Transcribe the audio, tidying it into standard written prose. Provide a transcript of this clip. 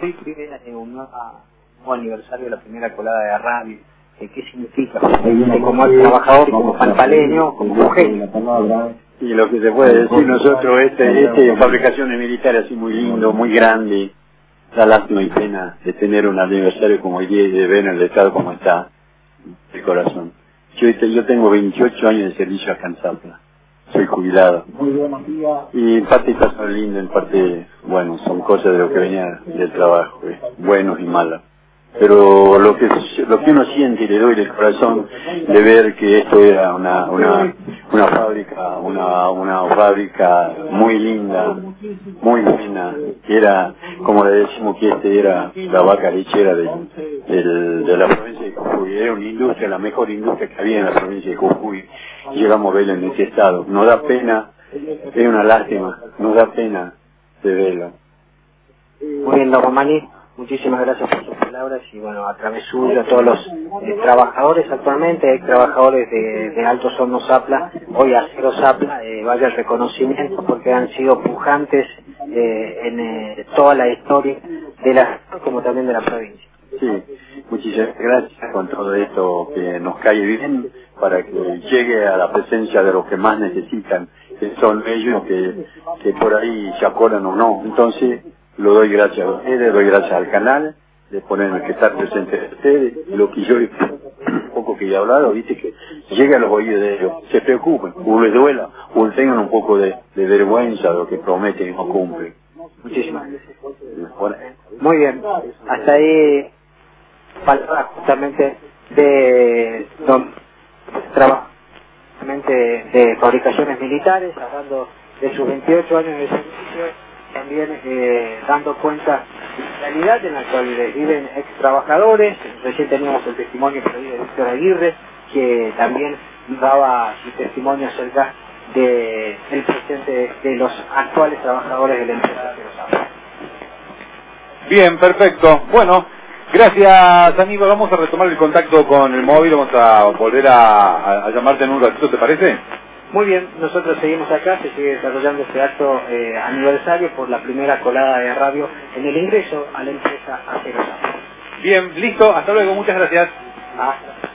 hoy viene un nuevo aniversario de la primera colada de radio. ¿Qué significa? Como trabajador, como pampaleño, como mujer. Y lo que se puede decir nosotros, fabricaciones militares así muy lindo, muy grande. Da lástima y pena de tener un aniversario como hoy día y de ver en el estado como está el corazón. Yo tengo 28 años de servicio acá en Zapla. Soy jubilado. Muy buenos días. Y en parte está son lindo, en parte, bueno, son cosas de lo que venía del trabajo, buenos y malas. Pero lo que uno siente y le doy del corazón de ver que esto era una fábrica muy linda, muy buena, que era, como le decimos, que era la vaca lechera de la provincia de Jujuy. Era una industria, la mejor industria que había en la provincia de Jujuy. Llegamos a verlo en este estado. Nos da pena, es una lástima, nos da pena de verlo. Muy bien, don Romani, muchísimas gracias por sus palabras y bueno, a través suyo, a todos los trabajadores actualmente, hay trabajadores de Altos Hornos Zapla, hoy Acero Zapla, vaya el reconocimiento porque han sido pujantes en toda la historia de la como también de la provincia. Sí, muchísimas gracias con todo esto que nos cae bien para que llegue a la presencia de los que más necesitan, que son ellos que por ahí se acuerdan o no. Entonces, lo doy gracias a ustedes, doy gracias al canal, de ponerme que estar presente de ustedes, lo que yo un poco que he hablado, viste, que llegue a los oídos de ellos, se preocupen, o les duela, o tengan un poco de vergüenza de lo que prometen y no cumplen. Muchísimas gracias. Muy bien, hasta ahí palabras justamente de trabajo de fabricaciones militares, hablando de sus 28 años de servicio, también dando cuenta de la realidad en la cual viven ex trabajadores. Recién teníamos el testimonio por ahí de Víctor Aguirre, que también daba su testimonio acerca del presente de los actuales trabajadores de la empresa que los habla. Bien, perfecto. Bueno, gracias Aníbal. Vamos a retomar el contacto con el móvil, vamos a volver a llamarte en un ratito, ¿te parece? Muy bien, nosotros seguimos acá, se sigue desarrollando este acto aniversario por la primera colada de radio en el ingreso a la empresa Acero Zapla. Bien, listo, hasta luego, muchas gracias. Hasta